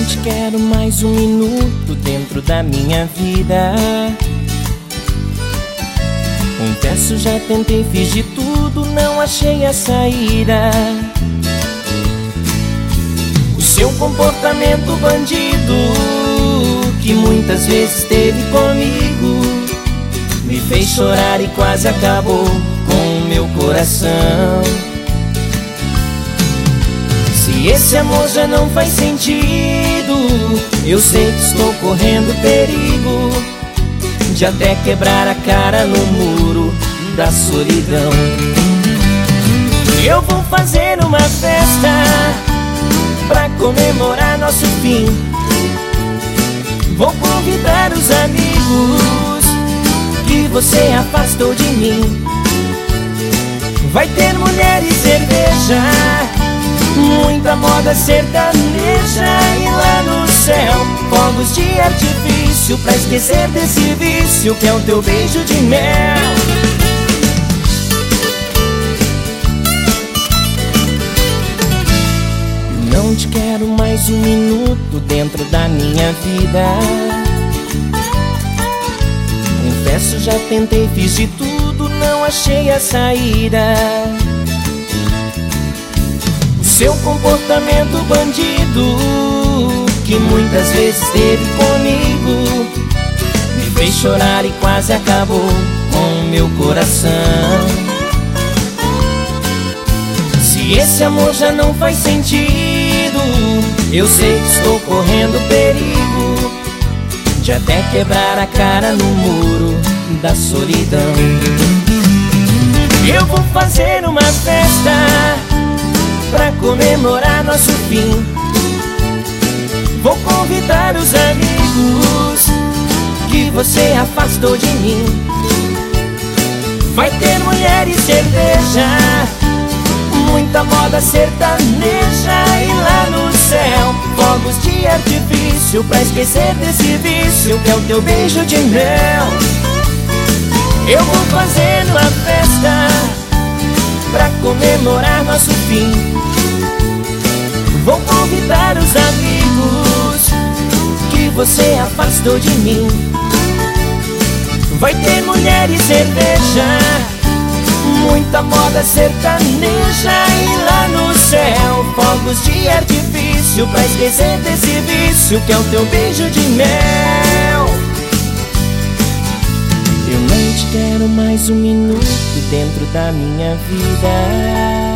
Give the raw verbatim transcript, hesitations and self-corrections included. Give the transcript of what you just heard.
te quero mais um minuto dentro da minha vida. Confesso, já tentei, fiz de tudo, não achei a saída. O seu comportamento bandido, que muitas vezes teve comigo, me fez chorar e quase acabou com o meu coração. Se esse amor já não faz sentido, eu sei que estou correndo perigo de até quebrar a cara no muro da solidão. Eu vou fazer uma festa pra comemorar nosso fim. Vou convidar os amigos que você afastou de mim. Vai ter mulher e cerveja, muita moda sertaneja, e lá no céu fogos de artifício pra esquecer desse vício que é o teu beijo de mel. Não te quero mais um minuto dentro da minha vida. Confesso, já tentei, fiz de tudo, não achei a saída. O seu comportamento bandido, que muitas vezes teve comigo, me fez chorar e quase acabou com o meu coração. Se esse amor já não faz sentido, eu sei que estou correndo perigo de até quebrar a cara no muro da solidão. Eu vou fazer uma festa pra comemorar nosso fim. Vou convidar os amigos que você afastou de mim. Vai ter mulher e cerveja, muita moda sertaneja, e lá no céu fogos de artifício pra esquecer desse vício que é o teu beijo de mel. Eu vou fazer uma festa pra comemorar nosso fim. Vou convidar os amigos que você afastou de mim. Vai ter mulher e cerveja, muita moda sertaneja, e lá no céu fogos de artifício pra esquecer desse vício que é o teu beijo de mel. Eu não te quero mais um minuto dentro da minha vida.